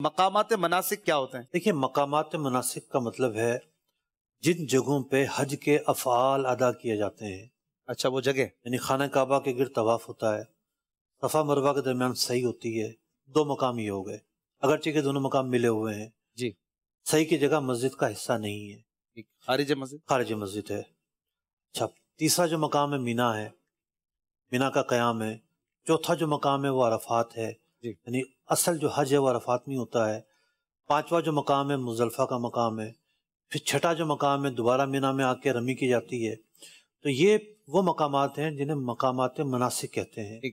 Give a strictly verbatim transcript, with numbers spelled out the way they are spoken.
मकामात मनासिक क्या होते हैं? देखिए, मकामात मनासिक का मतलब है जिन जगहों पे हज के अफ़आल अदा किए जाते हैं। अच्छा, वो जगह यानी खाना काबा के गिर्द तवाफ होता है, सफ़ा मरवा के दरमियान सही होती है। दो मकाम ये हो गए, अगरचे के दोनों मकाम मिले हुए हैं। जी। सही की जगह मस्जिद का हिस्सा नहीं है, खारिज मस्जिद खारिज मस्जिद है। अच्छा, तीसरा जो मकाम है मीना है, मीना का क़याम है। चौथा जो मकाम है वो अरफात है, यानी असल जो हज है वो अरफात में होता है। पांचवा जो मकाम है मुज़दलिफ़ा का मकाम है। फिर छठा जो मकाम है दोबारा मीना में आके रमी की जाती है। तो ये वो मकामात हैं जिन्हें मकामात मनासिक कहते हैं।